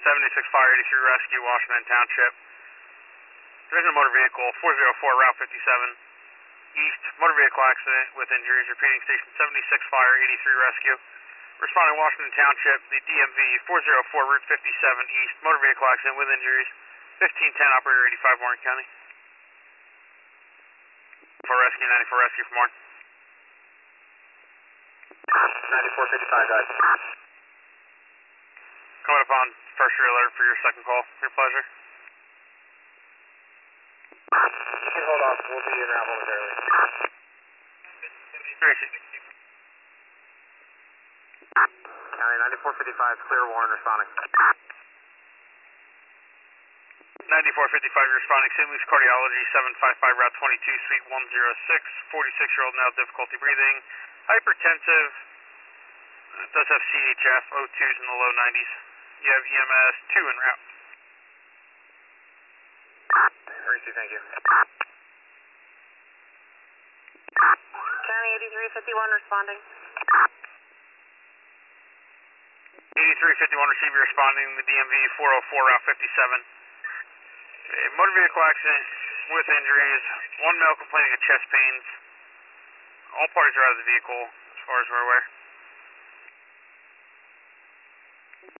76 Fire 83 Rescue, Washington Township. Division of Motor Vehicle 404, Route 57. East, motor vehicle accident with injuries. Repeating, Station 76 Fire 83 Rescue. Responding Washington Township, the DMV 404, Route 57 East, motor vehicle accident with injuries. 1510, Operator 85, Warren County. For Rescue, 94 Rescue from Warren. 9455, guys. Coming up on first alert for your second call. Your pleasure. You can hold off. We'll be in that momentarily. County 9455, clear, Warren responding. 9455, you're responding. St. Luke's Cardiology, 755, Route 22, Suite 106. 46-year-old now difficulty breathing. Hypertensive. Does have CHF, O2s in the low 90s. You have EMS 2 en route. Reese, thank you. County 8351 responding. 8351 receiver responding. The DMV 404, Route 57. A motor vehicle accident with injuries. One male complaining of chest pains. All parties are out of the vehicle as far as we're aware.